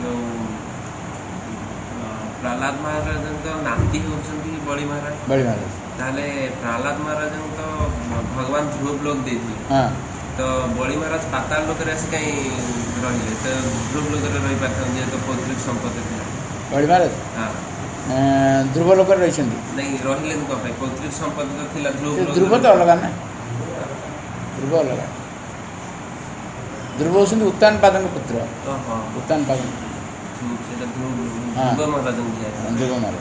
जो प्रहलाद महाराज तो नाती होती बड़ी महाराज ताले प्रहलाद महाराज तो भगवान ध्रुव लोक दे तो बड़ी महाराज पाताल लोक कहीं रही तो ध्रुव लोक रही पारे तो पौतृक संपत्ति थी बड़ी महाराज हाँ ध्रुव लोक रही नहीं रही पौतृक संपत्ति तो थी ध्रुव तो अलग ना ध्रुव अलग ध्रुव होती उत्तान पाद पुत्र उत्तान पाद ध्रुव महाराज ध्रुव महाराज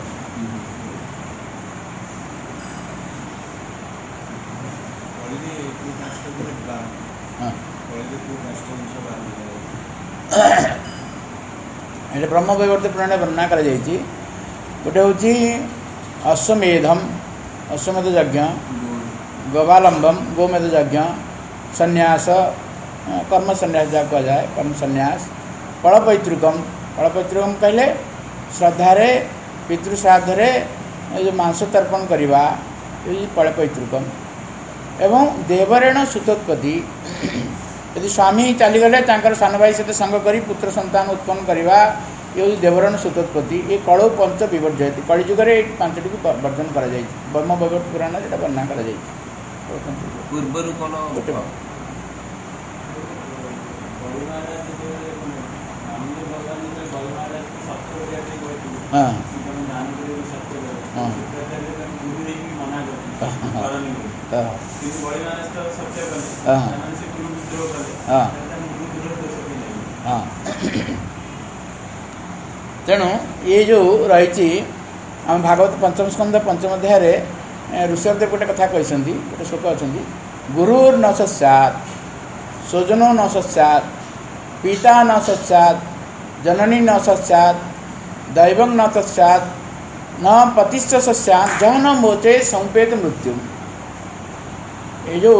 ये ब्रह्म वैवर्त पुराण वर्णना कर गोटे हूँ अश्वमेधम अश्वमेध यज्ञ गवालंबम गोमेध यज्ञ संन्यास कर्म संन्यास जहाँ कह जाए कर्म संन्यास फलपैतृकम फलपैतृकम कहले श्रद्धारे पितृश्राद्धरे जो मांस तर्पण करवा ये फलपैतृकम एवं देवरेण सुतोत्पत्ति यदि स्वामी चलीगले सान भाई सहित संग कर पुत्र संतान उत्पन्न करवा ये देवरण सुतोत्पत्ति ये कलौ पंच विवर्जयति कलिजुगे ये पांचटी को वर्जन कर ब्रह्म वैवर्त पुराण जो वर्णना कर पूर्व हाँ तेणु ये जो रही आम भागवत पंचम स्कंद पंचम अध्याय ऋषिदेव गोटे कथा कहते गोटे श्लोक अच्छा गुरुर् न सस्यात् स्वजनो न सस्यात् पिता न सस्यात् जननी न सस्यात् दैवं न तस्यात् न पतिश्च सस्यात् जह न मोचे संपेत मृत्यु ये जो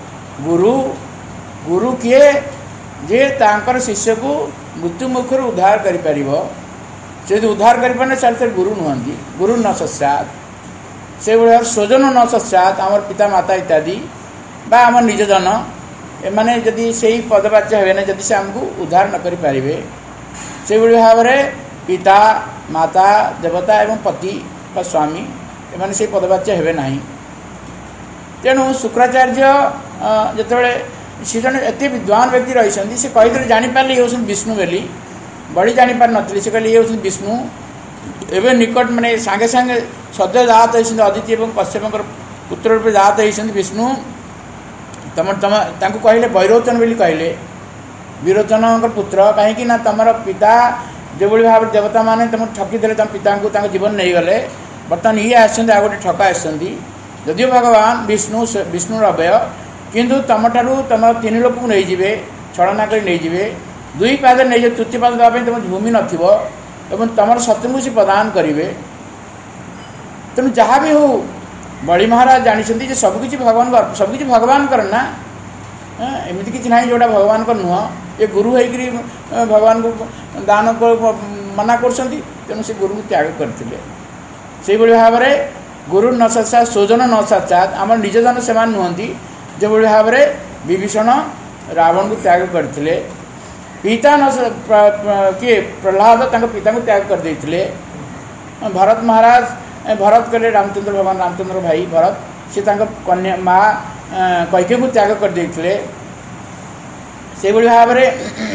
गुरु किए जे तांकर शिष्य को मृत्यु मुखर उद्धार कर से उद्धार कर से गुरु नुहति गुरु न सस्यात् से भाई स्वजन न सस्यात् आम पिता माता इत्यादि बा आम निजजन एमाने जदि से पदवाच्य हे ना जदि से आमको उद्धार न करें से भाव में पिता माता देवता एवं पति बा स्वामी एमाने से पदवाच्य हे ना तेणु शुक्राचार्य जिते सी जन एत विद्वान व्यक्ति रही से कहीदे जापारे ये हूँ विष्णु बोली बड़ी जापार नी से कहले ये हूँ विष्णु एवं निकट माने सांगे सांगे सद्य जात होती अदिति और कश्यप पुत्र रूप जात होती विष्णु तम तम कहले वैरोचन बोली कहले विरोचन पुत्र कहीं तुम पिता जो भाव देवता मैंने तुम ठकीदे तुम पिता को जीवन नहीं गले बर्तमान ये आगे गोटे ठका आसती जदिव भगवान विष्णु विष्णुर अवय किंतु तुम ठारू तुम तीन लोक को नहीं जाए छलना कर नहीं जाए दुई पाद नहीं तृतीय पाद देवाई तुम भूमि नथिबो एवं तुम सत्यमु से प्रदान करेंगे तेणु जहाँ भी हो बड़ी महाराज जानते सबकि भगवान सबकि भगवान करना एमती किसी ना जोटा भगवान को नुह ये गुरु होकर भगवान को दान मना कर तेणु से गुरु को त्याग करते से भाव में गुरु न सत्सात स्वजन न सत्सात आम निजजन से नुहति जो भाव में विभीषण रावण को त्याग करते पिता न किए प्रहलाद पिता को त्याग कर देते भरत महाराज भरत कले रामचंद्र भगवान रामचंद्र भाई भरत से कन्या माँ कैकेयी को त्याग कर देते से भाव में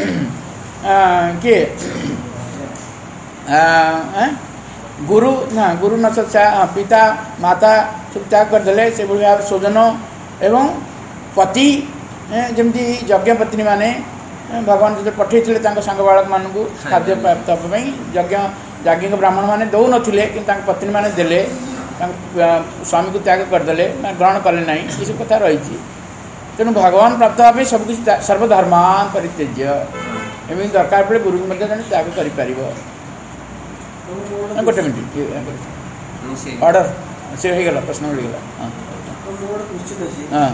किए गुरु ना गुरु न पिता माता सब त्याग करदे से भाव स्वजन एवं पति जमती यज्ञ पत्नी माने भगवान जो पठे सांग बालक मानू खाद्य प्राप्त यज्ञ याज्ञिक ब्राह्मण मैंने दौ नथिले कि पत्नी मैंने देले स्वामी को त्याग करदे ग्रहण कले ना ये सब कथा रही तेणु भगवान प्राप्त हाँपी सबकि सर्वधर्मान परित्यज्य एमती दरकार पड़े गुरु को जन त्याग कर गोटे मिनट ऑर्डर से हो गला प्रश्न मिलगला हाँ हाँ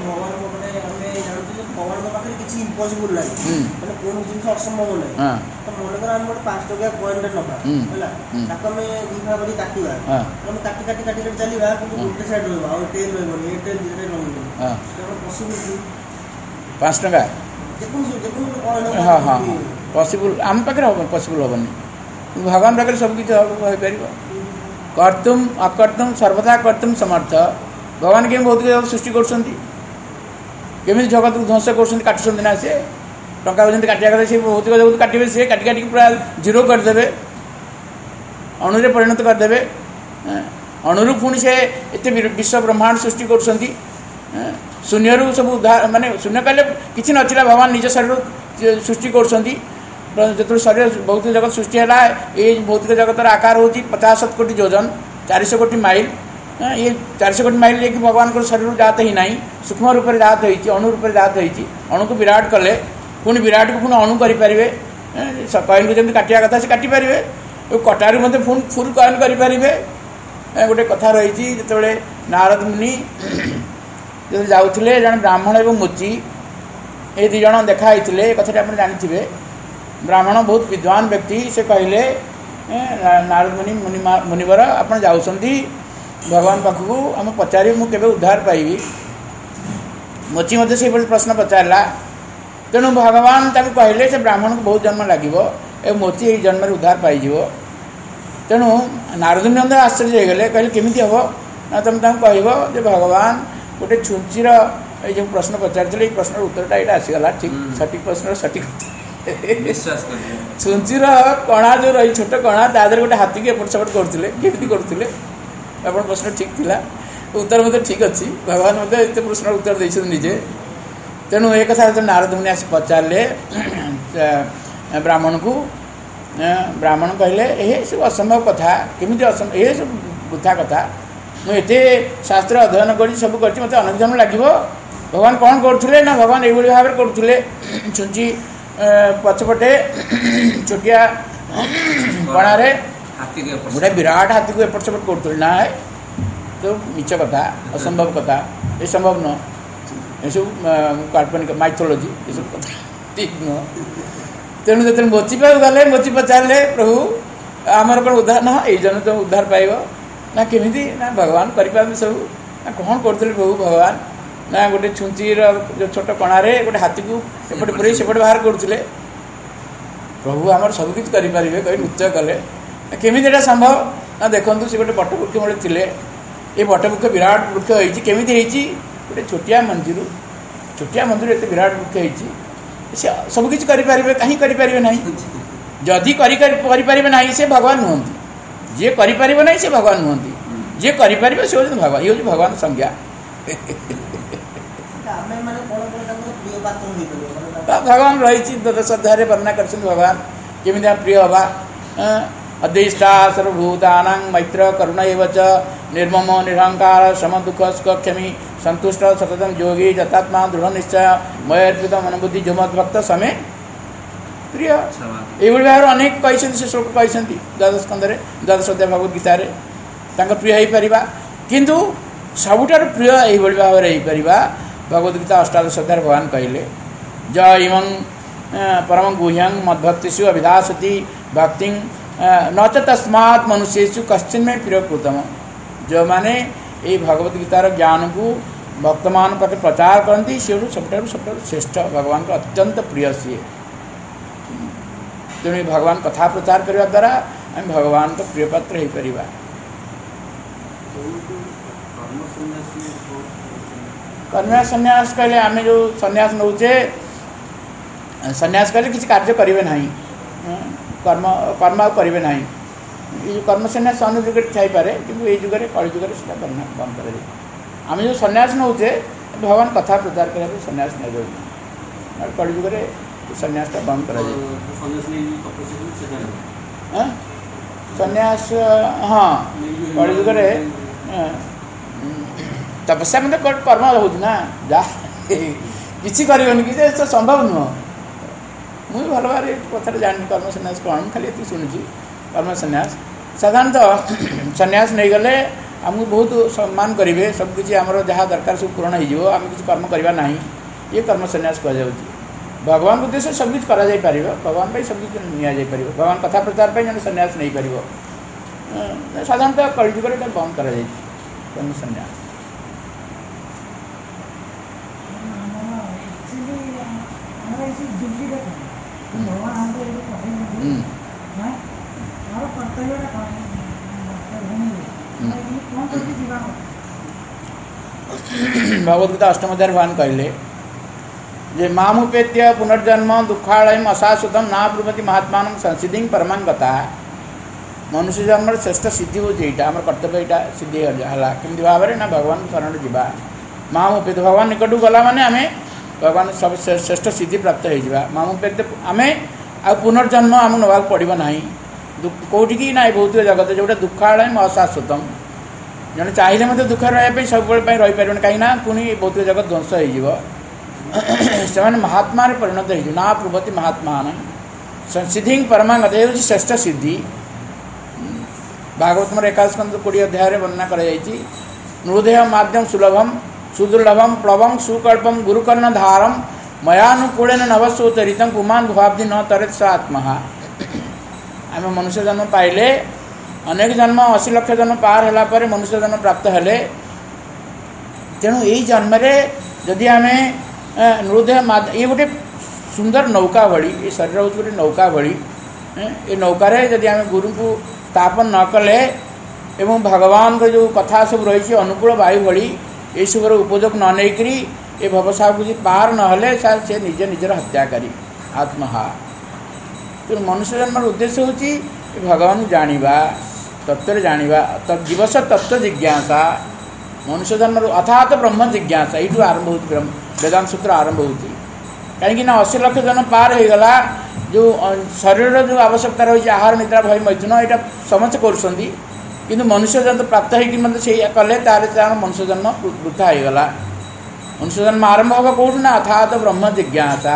भगवान पाखे किसी इम्पॉसिबल लगे मैंने कौन जिन असंभव ना तो मन कर गोटे 5 टकिया कॉइन नवा है दी भाग काटा आम काटी काटी काटी चलवा गोटे साइड रहा टेन रही टेन रही पॉसिबिलिटी 5 टका कॉइन हाँ हाँ पॉसिबल आम पाखे हम पॉसिबल हेनी भगवान पाखे सबकि होपर कर्तुम अकर्तुम सर्वदा कर्तुम समर्थ भगवान के भौतिक जगत सृष्टि करमी जगत को ध्वंस कर काटुंट ना सी टंका जमी काटिया कथा सी भौतिक जगत काटे सी काटी काटिक पूरा जीरो करदे अणुरे परिणत करदे अणुरू पुणी से एत विश्व ब्रह्मांड सृष्टि कर शून्यरू सब उद्धार माने शून्य कहले किसी नथिला भगवान निज शरीर सृष्टि कर जो शरीर भौतिक जगत सृष्टि है ये भौतिक जगतर आकार हूँ 50 कोटी योजन 400 कोटी माइल ये 400 कोटी माइल लेकिन भगवान को शरीर जात ही ना सूक्ष्म रूप से जात होती अणु रूप से जात होती अणु को विराट कले पुणी विराट को पुणी अणु करेंगे कॉइन को जमी काटिया कथा से काटिपारे कटारू मत फुल कॉइन करेंगे गोटे कथा रही जो नारद मुनि जो जाऊे जन ब्राह्मण और मोची ये दुज देखाई कथा आप जानते ब्राह्मण बहुत विद्वान व्यक्ति से कहले नारद मुनि मुनिवर आप जाऊँगी भगवान पाखक आम पचारि मुझे उद्धार पाइबी मोची मत से प्रश्न पचारा तेणु भगवान कहले से ब्राह्मण को बहुत जन्म लगे मोची ये जन्म उद्धार पाइज तेणु नारद मुनि आश्चर्य होगले कहले केमी हम ना तुम कह भगवान गोटे छुंचीर ये प्रश्न पचार प्रश्न उत्तरटा यहाँ आसीगला ठीक सठिक प्रश्न सठिक छुंचीर कणा जो रही छोट कणा तादर गोटे हाथी की एपट सेपट करते केमी करते आप प्रश्न ठीक थिला उत्तर मत ठीक अच्छी भगवान मत एत प्रश्न उत्तर देते निजे तेणु एक कथा जो नारद मुनि आसी पचारे ब्राह्मण को ब्राह्मण कहले ये सब असंभव कथा केमी असंभव ये सब बुथा कथा मुझे शास्त्र अध्ययन कर सब कर मत अनेक जन्म लगे भगवान कौन करुले ना भगवान ये भाव में करुले छुंची पछपटे छोटिया कणारे गोटे विराट हाथी को एपट सेपट कर ना है तो मिछ कथा असंभव कथा ये संभव नुह ये सब काल्पनिक माइथोलॉजी ये सब कथा ठीक नुह तेणु जो मोची पाई गले मोची पचारे प्रभु आमर कौन उद्धार ना ये जन तो उद्धार पाइब ना केमी ना भगवान करें सब ना कौन करते प्रभु भगवान ना गोटे छुंचीर जो छोट कणारे गोटे हाथी को एपट पूरे सेपट बाहर करुले प्रभु आमर सबकि करें कही नृत्य कले केमी एटा संभव ना देखूँ से गोटे बटवृक्ष मूले थे ये बटवृक्ष विराट वृक्ष होती केमी गोटे छोटिया मंदिर एत विराट वृक्ष होती सबकि करें कहीं करें ना जदि करें ना से भगवान नुहति जी करें ना से भगवान नुहति जी करें से हूँ भगवान ये भगवान संज्ञा भगवान रही दशअध्याय वर्णना कर भगवान केमी प्रिय हवा अध्यष्टा सर्वभूतानां मैत्र करुण एवं निर्मम निरहंकार सम दुख सुख क्षमी संतुष्ट सततम योगी यथात्मा दृढ़ निश्चय मयर्पित मनबुद्धि जो मत भक्त समय प्रिय ये भाव अनेक कही से श्लोक कही द्वादश स्कंदे द्वादश अध्याय भगवत गीतार प्रिय हो पार किंतु सबुठार प्रिय यही भाव में हो भगवद गीता अष्टादश अध्याय भगवान कहले ज इमं परम गुह्यं मद्भक्तिषु अभिधासति भक्ति न च तस्मात् मनुष्येषु कश्चिन् में प्रियकृतम जो माने ये भगवद गीतार ज्ञान को भक्तमान पाखे प्रचार करती सी सबुठार श्रेष्ठ भगवान को अत्यंत प्रिय सी तेणु भगवान कथा प्रचार करने द्वारा आम भगवान को प्रिय पात्र हो पार कन्या सन्यास कहले आम जो सन्यास नौचे सन्यास कहले किसी कार्य करेंगे ना कर्म कर्म करेंगे ना ये कर्म सन्यास अन्य जुगे थपारे कि ये जुगे कली जुगे से बंद कर आम जो सन्यास नौचे भगवान कथा प्रचार करने सन्यास नहीं जाए कली जुगे सन्यास बंद कर सन्यास हाँ कली जुगे तपस्या मतलब कर्म होना जा किसी करें कि तो संभव नुह मुझे भल भाव कथा जानी कर्म सन्यास कौन खाली ये शुणुची कर्म सन्यास साधारणतः सन्यास नहीं गले आमको बहुत सम्मान करेंगे सबकि आमर जहाँ दरकार सब पूरण हो आम किसी कर्म करवा ना ये कर्म सन्यास कह भगवान को उद्देश्य सबकि कर भगवान सबकि नि भगवान कथा प्रचार जन सन्यास नहीं पार साधारणतः कलिजुगे बंद कर कर्म सन्यास भगवद्गीता अष्टम अध्याय भगवान कहले जे मामुपेत्य पुनर्जन्म दुखालयम अशाश्वतम ना ब्रुवती महात्मा संसिधि परमांगता मनुष्य जन्म श्रेष्ठ सिद्धि हो आम कर्तव्य यहाँ सिद्धि है कमी भाव में ना भगवान शरण जावा मामुपेत भगवान निकट गला माने आम भगवान सब श्रेष्ठ सिद्धि प्राप्त हो मामुपेत आम आ पुनर्जन्म आम नवा पड़ो ना कौटिकी ना भौतिक जगत जोटा दुखालयम अशाश्वतम जड़े चाहिए मतलब दुख रही सब रही पारे कहीं पुणी भौतिक जगत ध्वंस हो से महात्मा परिणत हो ना प्रभति महात्मा सिद्धि परमागत ये श्रेष्ठ सिद्धि भागवत एकादश स्कंद 20 अध्याय वर्णना कर नृदेह माध्यम सुलभम सुदुर्लभम प्लवम सुकल्पम गुरुकर्ण धारम मयानुकूलन नवसोचरित पुमान भुवाब्धि न तरेत स आत्मा आम मनुष्य जन्म पाइले अनेक जन्म 80 लाख जन्म पार होला पर मनुष्य जन्म प्राप्त हेले तेणु यही जन्म जदि आम नृदेह ये गोटे सुंदर नौका भली ये शरीर हूँ गोटे नौका भली ये नौकार जदि आम गुरु को स्थापन न कले एवं भगवान को जो कथा सब रही अनुकूल वायु भली ये सब उपयोग न नहींकरी ये भवसाग को पार नहले से निजे निजर हत्याकारी आत्महा तो मनुष्य जन्म उद्देश्य हूँ भगवान जानिबा तत्व जानिबा दिवस तत्व जिज्ञासा मनुष्य जन्म अर्थात ब्रह्म जिज्ञासा यू आरंभ हो वेदांत सूत्र आरंभ होती कहीं 80 लाख जन्म पार हो गला जो शरीर जो आवश्यकता रही आहार निद्रा भय मैथुन यहाँ समस्त कर मनुष्य जन्म प्राप्त हो से कले तार मनुष्य जन्म वृथा हो गला मनुष्य जन्म आरंभ होगा कौट ना अर्थात ब्रह्म जिज्ञासा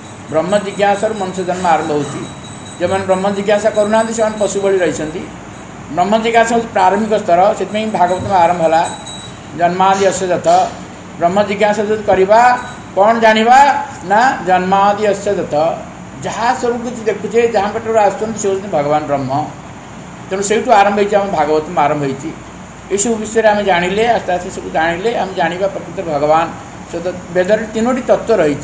मनुष्य जन्म आरंभ होती जो मैंने ब्रह्म जिज्ञासा करूना से पशु भली रही ब्रह्म जिज्ञासा हूँ प्रारंभिक स्तर से भागवत में आरंभ है जन्मादि अस्य दत्त ब्रह्म जिज्ञासा जो करवा कौन जानिबा ना जन्मादि अस्य दत्त जहाँ सब कुछ देखुचे जहाँ पेटर आसुँच भगवान ब्रह्म तेणु से आरंभ हो भागवत में आरंभ हो सब विषय आम जानिले आस्ते आस्ते सब जानिले आम जानिबा प्रकृत भगवान से वेदर 3टी तत्व रही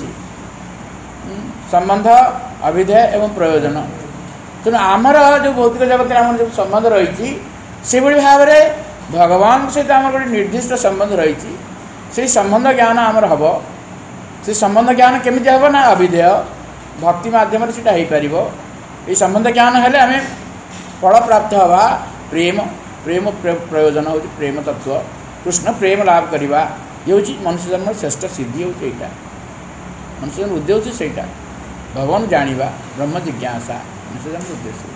संबंध अभिधेय एवं प्रयोजन तेणु आमर जो भौतिक जगत आम जो संबंध रही से भाव में भगवान सहित आम गोटे निर्दिष्ट संबंध रही से संबंध ज्ञान आमर हम से संबंध ज्ञान केमी हम ना अभिधेय भक्ति मध्यम से हो पार ये संबंध ज्ञान हेले आम फल प्राप्त हवा प्रेम प्रेम प्रयोजन हूँ प्रेम तत्व कृष्ण प्रेम लाभ करवा ये हूँ मनुष्य जन्म श्रेष्ठ सिद्धि हूँ यहाँ मनुष्य जन्म उद्देश्य से भगवान जानिबा ब्रह्म जिज्ञासा मनुष्य जन्म उद्देश्य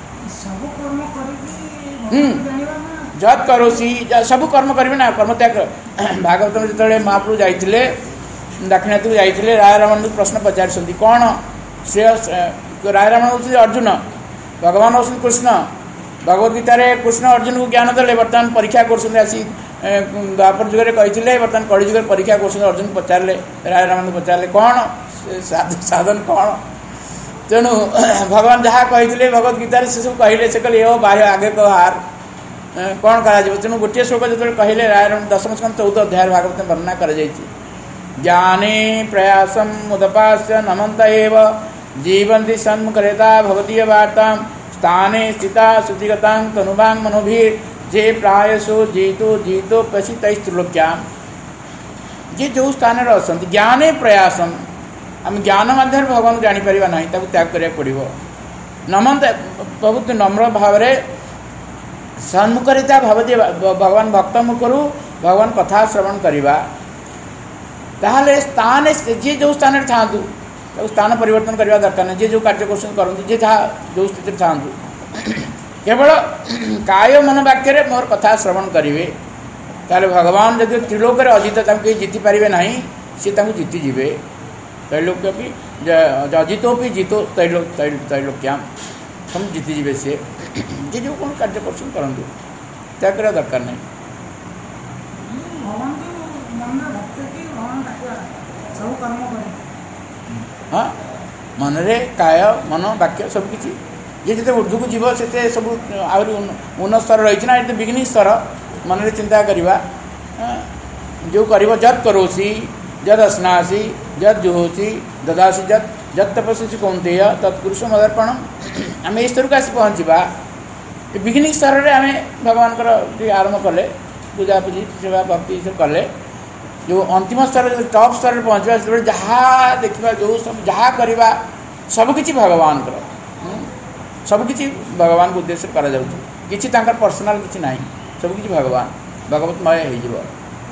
जत करोसी सब कर्म करेंगे ना कर्म त्याग भागवत में जो महाप्रभु जाते दाक्षिणात्य जाते राय रावण प्रश्न पचार कौन श्रेय राय रावण हूँ अर्जुन भगवान हूँ कृष्ण भगवद गीतार कृष्ण अर्जुन को ज्ञान देले बर्तमान परीक्षा कर द्वापर जुगे कही बर्तमान कड़ी जुगे परीक्षा कर अर्जुन पचारे राय रावण को पचारे कौन साधन कौन तेणु भगवान जहाँ कही भगवद गीतार से सब कहले से कहले ये बाह्य आगे कह हार कौन करा तेणु गोटे श्लोक जो कहले राय दशम स्कंद 14 अध्याय भागवत में वर्णना कर ज्ञाने प्रयासम उदपास्य नमंत एव जीवंती सन्मुखरेता भवदीय वार्ता स्थाने स्थिता श्रुतिगता तनुवांग मनोभीर जे प्रायसो जीतो प्रसितैस्त्रिलोक्याम जे जो स्थान अच्छा ज्ञाने प्रयासम आम ज्ञान माध्यम भगवान जापर ना त्याग करा पड़ो नमंत बहुत नम्र भाव सन्मुखरिता भवती भगवान भक्त मुखर भगवान कथा श्रवण करवा ताहले स्थान जी जो स्थान था स्थान परिवर्तन करने दरकार नहीं जी जो कार्य करूँ जी जहाँ जो स्थित था केवल काय मन वाक्य मोर कथा श्रवण करेंगे ताले भगवान जब त्रिलोक अजित कहीं जीति पारे ना सी जीतिजे त्रैलोक्य भी अजितो भी जीतो त्रैलोक्याम हम जीतिजे सी जे जो कौन कार्य करूँ त्याग करा दरकार नहीं हाँ मन रे काय मन वाक्य सबकि जे जिते ऊर्ध्व को जीव से सब आहरी उन्नत स्तर रही ना ये बिगिनिंग स्तर मन रे चिंता करवा जो कर जत करोसी जद अस्नासी जुहोति ददासी जत तपस्वी कौंतेय तत्पुरुष मदर्पणम। आम इस स्तर को आसी पहुँचा बिगिनिंग स्तर में आम भगवान आरंभ कले पूजा पूजी सेवा भक्ति सब कले जो अंतिम स्तर टॉप स्तर में पहुँचा से जहाँ देखा जो सब जहाँ करवा सबकि भगवान सबकि भगवान को उद्देश्य कर पर्सनाल किसी ना सबकि भगवान भगवतमय हो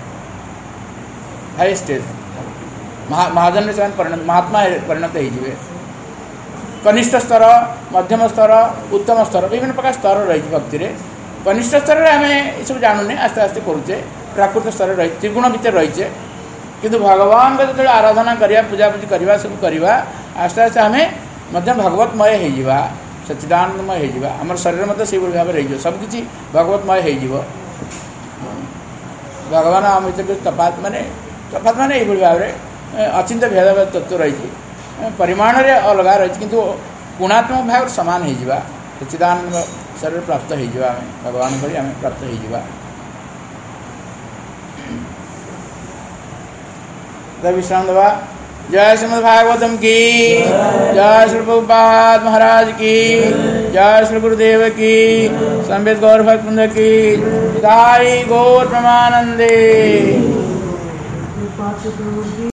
हाई स्टेज महाजन से महात्मा परिणत हो कनिष्ठ स्तर मध्यम स्तर उत्तम स्तर विभिन्न प्रकार स्तर रही भक्ति रे कनिष्ठ स्तर में आम ये सब जानूने आस्ते आस्ते करुचे प्राकृत स्तर रही त्रिगुण भितर रहीचे किंतु भगवान को जो आराधना करवा पूजा पूजी करवा सब करवा आस्ते आस्ते आम भगवतमय हो सच्चिदानंदमय हो आम शरीर मत से भाव रही सबकि भगवतमय हो भगवान आम भर तफात माने ये भाव में अचिंत्य भेद तत्व रही परिमाण रे अलग रही किंतु गुणात्मक भाव सामान हो सच्चिदानंद शरीर प्राप्त हो भगवान को आम प्राप्त हो विश्राम दबा। जय श्रीमद् भागवतम की जय श्री प्रभुपाद महाराज की जय श्री गुरुदेव की संबित गौर भक्त की दाई गौर प्रमानंदे।